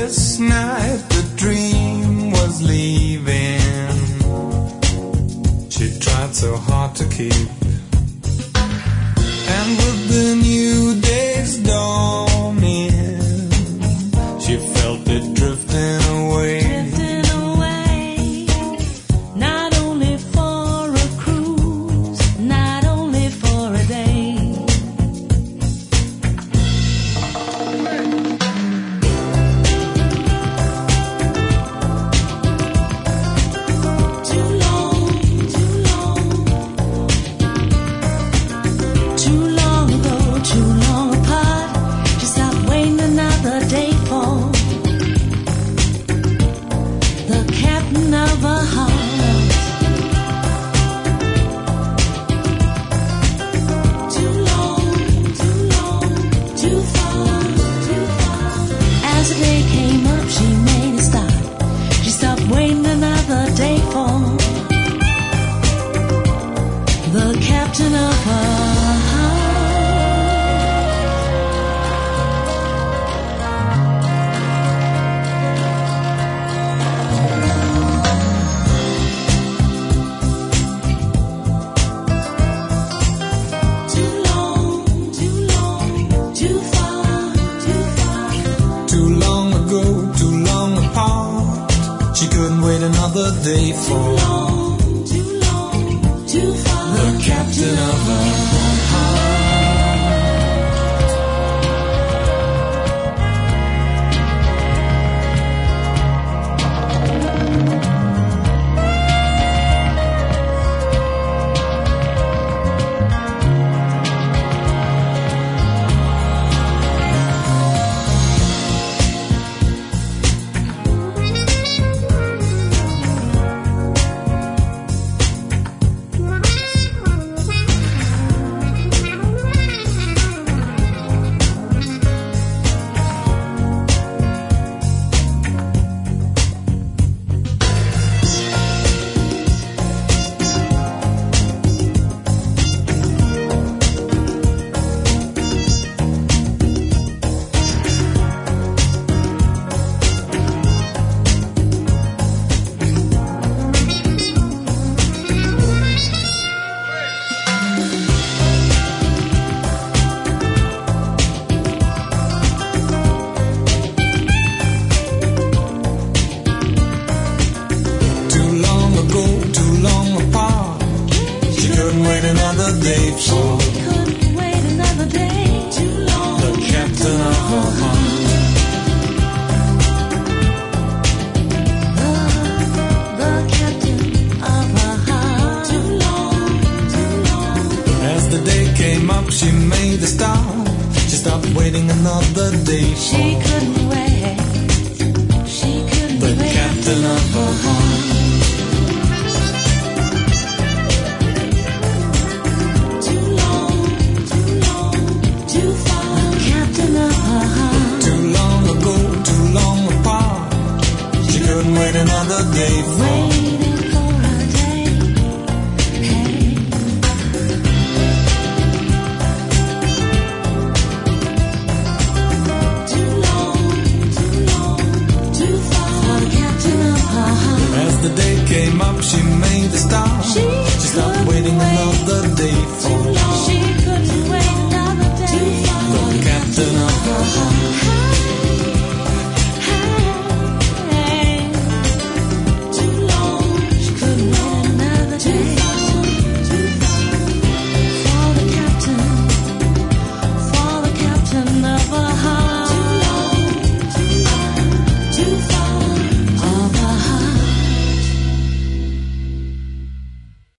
this night the dream was leaving. She tried so hard to keep. And with the new day's dawning, she felt it drifting away. Day for too long, too far. The captain of her she made a stop. She stopped waiting another day. She couldn't wait. She couldn't wait. The captain of